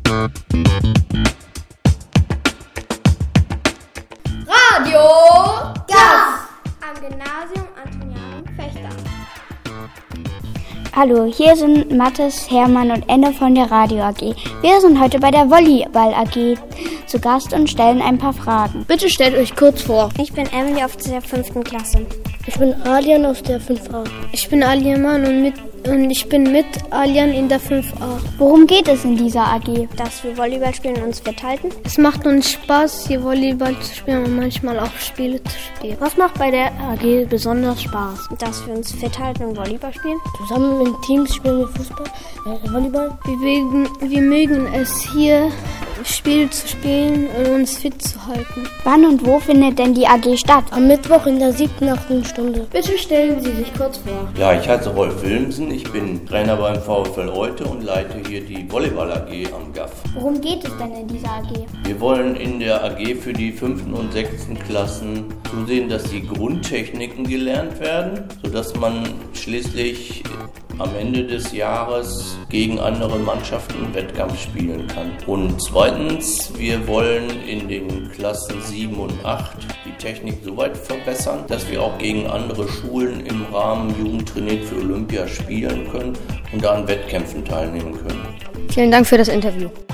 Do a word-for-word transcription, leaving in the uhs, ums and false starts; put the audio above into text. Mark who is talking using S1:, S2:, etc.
S1: Radio Gas am Gymnasium Antonianum Vechta.
S2: Hallo, hier sind Mathis, Hermann und Enne von der Radio A G. Wir sind heute bei der Volleyball A G zu Gast und stellen ein paar Fragen.
S3: Bitte stellt euch kurz vor.
S4: Ich bin Emily aus der fünften Klasse.
S5: Ich bin Alian aus der fünf a.
S6: Ich bin Alian und, mit, und ich bin mit Alian in der fünf a.
S2: Worum geht es in dieser A G?
S4: Dass wir Volleyball spielen und uns fit halten.
S6: Es macht uns Spaß, hier Volleyball zu spielen und manchmal auch Spiele zu spielen.
S5: Was macht bei der A G besonders Spaß?
S4: Dass wir uns fit halten und Volleyball spielen.
S5: Zusammen in Teams spielen wir Fußball, äh, Volleyball.
S6: Wir, wegen, wir mögen es hier, Spiele zu spielen und uns fit zu halten.
S2: Wann und wo findet denn die A G statt?
S5: Am Mittwoch in der siebten, achten Stunde.
S3: Bitte stellen Sie sich kurz vor.
S7: Ja, ich heiße Rolf Wilmsen, ich bin Trainer beim VfL Olte und leite hier die Volleyball A G am G A F.
S2: Worum geht es denn in dieser A G?
S7: Wir wollen in der A G für die fünften und sechsten Klassen zusehen, dass die Grundtechniken gelernt werden, sodass man schließlich am Ende des Jahres gegen andere Mannschaften im Wettkampf spielen kann. Und zweitens, wir wollen in den Klassen sieben und acht die Technik so weit verbessern, dass wir auch gegen andere Schulen im Rahmen Jugend trainiert für Olympia spielen können und da an Wettkämpfen teilnehmen können.
S3: Vielen Dank für das Interview.